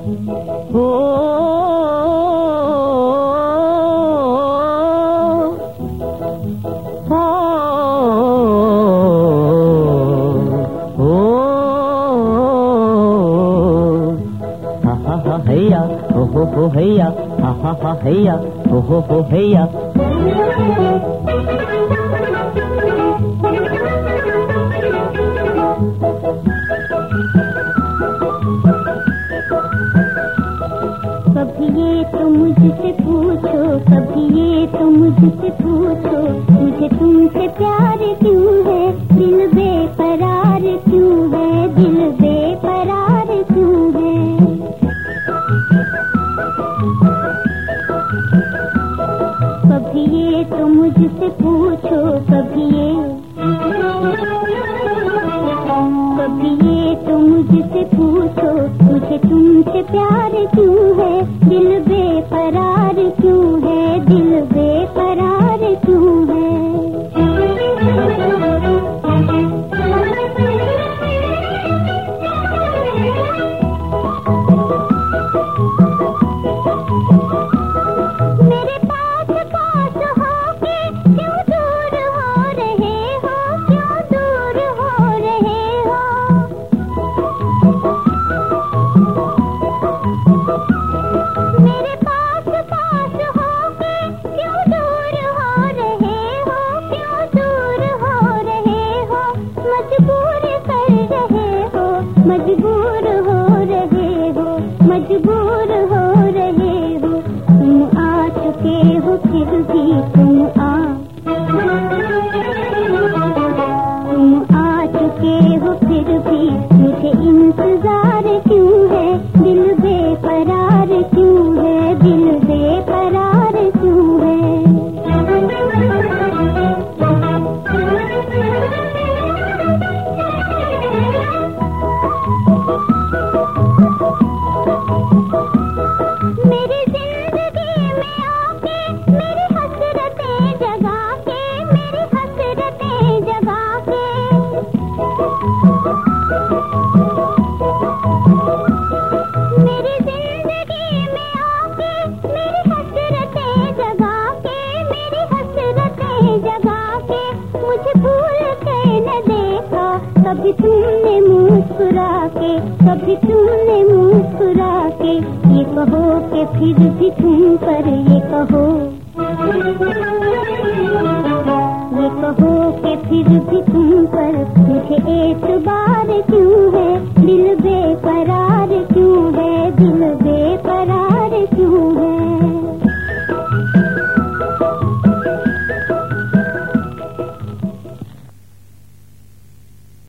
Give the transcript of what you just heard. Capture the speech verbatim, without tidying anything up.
हो हैया हो हो हो हैया हा हा हा हैया हो हो हो हैया। कभी ये तो मुझसे पूछो, कभी ये तो मुझसे पूछो, मुझे तुमसे प्यार क्यों है, दिल बेकरार क्यों है, दिल बेकरार क्यों है। कभी ये तो मुझसे पूछो, कभी ये कभी ये तो मुझसे पूछो, मुझे तुमसे प्यार क्यों है, दिल बेकरार क्यों है, दिल बेकरार क्यों है। मेरे पास पास होके क्यों दूर हो रहे हो, क्यों दूर हो रहे हो। मेरे पास पास होके क्यों दूर हो रहे हो, क्यों दूर हो रहे हो। मजबूर कर रहे हो, मजबूर हो रहे हो, मजबूर हो रहे हो। तुम आ चुके हो फिर भी तुम आ तुम आ चुके हो फिर भी मुझे इंतजार क्यों है, दिल बेकरार क्यों है, दिल बेकरार क्यों है। मेरी जिंदगी में आके मेरी हसरतें जगा के, मेरी हसरतें जगा के। मेरी जिंदगी में आके मेरी हसरतें जगा के, मेरी हसरतें जगा के। मुझे भूल के न देखा कभी तुमने मुस्कुरा के, कभी तुमने मुस्कुरा के। ये कहो कि फिर भी तुम पर ये कहो, ये कहो कि फिर भी तुम पर मुझे एतबार क्यों है, दिल बेकरार क्यों है, दिल बेकरार।